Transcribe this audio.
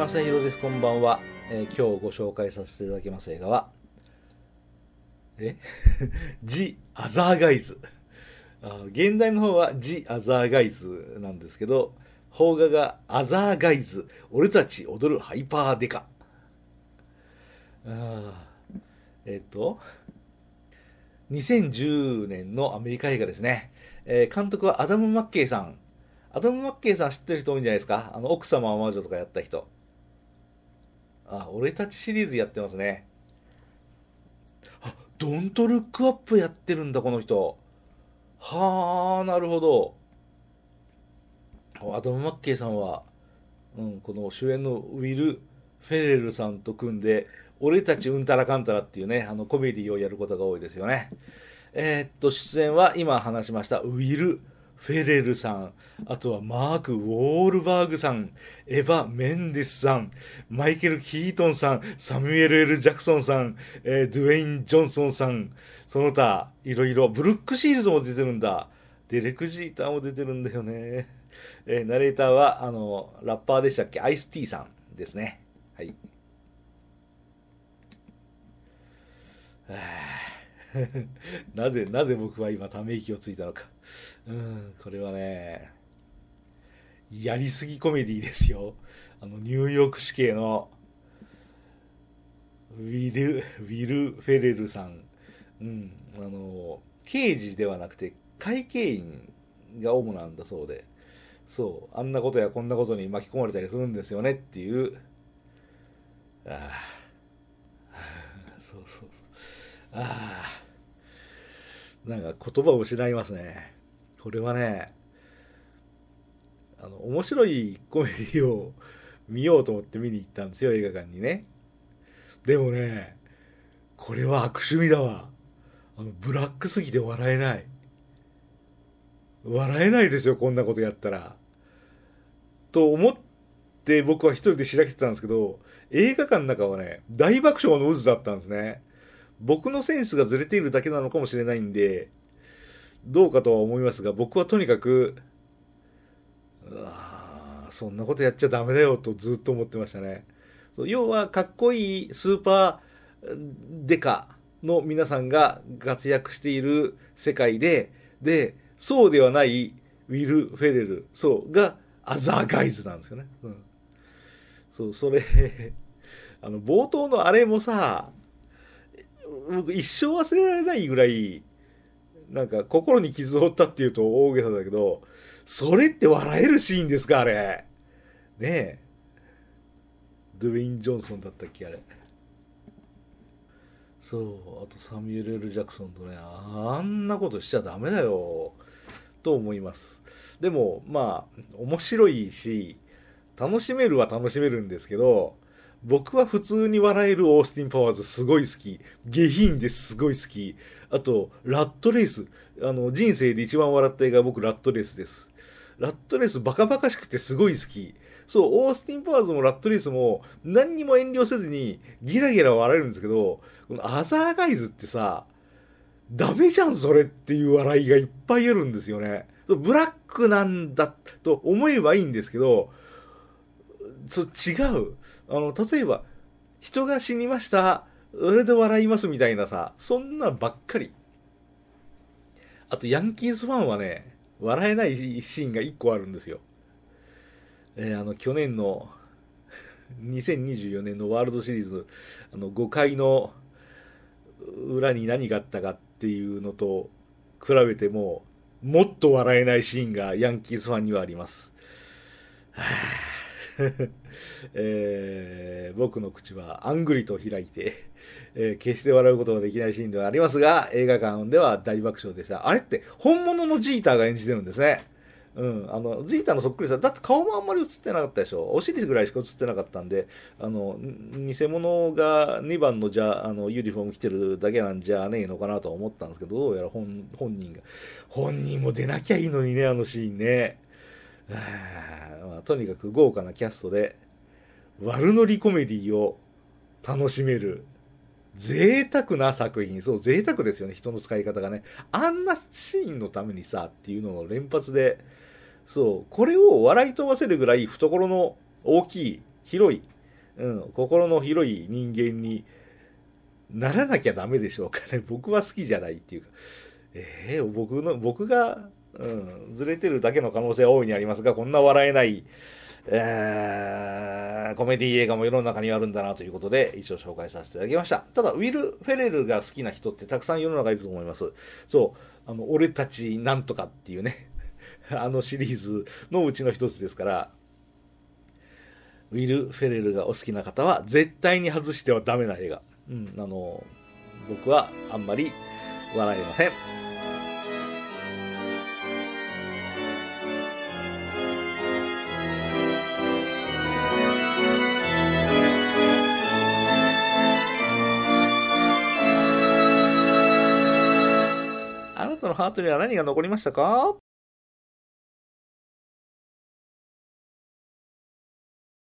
正弘です。こんばんは。今日ご紹介させていただきます映画はジ・アザーガイズ。現代の方はジ・アザーガイズなんですけど、邦画がアザーガイズ、俺たち踊るハイパーデカ。2010年のアメリカ映画ですね。監督はアダム・マッケイさん。アダム・マッケイさん知ってる人多いんじゃないですか。奥様は魔女とかやった人。俺たちシリーズやってますね。ドントルックアップやってるんだ、この人。はあ、なるほど。アダム・マッケイさんは、この主演のウィル・フェレルさんと組んで、俺たちうんたらかんたらっていうね、コメディをやることが多いですよね。出演は今話しました、ウィル・フェレルさん、あとはマーク・ウォールバーグさん、エヴァ・メンディスさん、マイケル・キートンさん、サミュエル・L・ジャクソンさん、ドゥエイン・ジョンソンさん、その他、いろいろ、ブルック・シールズも出てるんだ。デレク・ジーターも出てるんだよね。ナレーターは、ラッパーでしたっけ、アイス・ティーさんですね。はい。なぜ僕は今ため息をついたのか。これはね、やりすぎコメディですよ。ニューヨーク市警のウィル・フェレルさん。刑事ではなくて会計員が主なんだそうで、そう、あんなことやこんなことに巻き込まれたりするんですよねっていう、そうそうそう。なんか言葉を失いますね。これはね、面白いコメディを見ようと思って見に行ったんですよ、映画館にね。でもね、これは悪趣味だわ。ブラックすぎて笑えない。笑えないですよ、こんなことやったら。と思って僕は一人でしらけてたんですけど、映画館の中はね、大爆笑の渦だったんですね。僕のセンスがずれているだけなのかもしれないんで、どうかとは思いますが、僕はとにかく、そんなことやっちゃダメだよとずっと思ってましたね。要はかっこいいスーパーデカの皆さんが活躍している世界で、そうではないウィル・フェレル、そうがアザーガイズなんですよね。それ冒頭のあれもさ、僕一生忘れられないぐらい、なんか心に傷を負ったっていうと大げさだけど、それって笑えるシーンですか、あれ。ねえ。ドゥエイン・ジョンソンだったっけ、あれ。そう、あとサミュエル・L・ジャクソンとね、あんなことしちゃダメだよ、と思います。でも、まあ、面白いし、楽しめるは楽しめるんですけど、僕は普通に笑えるオースティン・パワーズすごい好き。下品ですごい好き。あと、ラットレース。人生で一番笑った映画は僕、ラットレースです。ラットレースバカバカしくてすごい好き。そう、オースティン・パワーズもラットレースも何にも遠慮せずにギラギラ笑えるんですけど、このアザーガイズってさ、ダメじゃんそれっていう笑いがいっぱいあるんですよね。ブラックなんだと思えばいいんですけど、違う。例えば、人が死にました。それで笑いますみたいなさ、そんなばっかり。あと、ヤンキースファンはね、笑えないシーンが一個あるんですよ。去年の2024年のワールドシリーズ、5回の裏に何があったかっていうのと比べても、もっと笑えないシーンがヤンキースファンにはあります。僕の口はあんぐりと開いて、決して笑うことができないシーンではありますが、映画館では大爆笑でした。あれって本物のジーターが演じてるんですね。ジーターのそっくりさ、だって顔もあんまり映ってなかったでしょ。お尻ぐらいしか映ってなかったんで、偽物が2番のユニフォーム着てるだけなんじゃねえのかなと思ったんですけど、どうやら本人も出なきゃいいのにね、あのシーンね。とにかく豪華なキャストで悪ノリコメディを楽しめる贅沢な作品。そう、贅沢ですよね、人の使い方がね。あんなシーンのためにさっていうのの連発で、そう、これを笑い飛ばせるぐらい懐の大きい広い心の広い人間にならなきゃダメでしょうかね。僕は好きじゃないっていうか、僕が、ずれてるだけの可能性は大いにありますが、こんな笑えない、コメディ映画も世の中にあるんだなということで一応紹介させていただきました。ただウィル・フェレルが好きな人ってたくさん世の中いると思います。そう俺たちなんとかっていうねシリーズのうちの一つですから、ウィル・フェレルがお好きな方は絶対に外してはダメな映画、僕はあんまり笑えません。あなたのハートには何が残りましたか？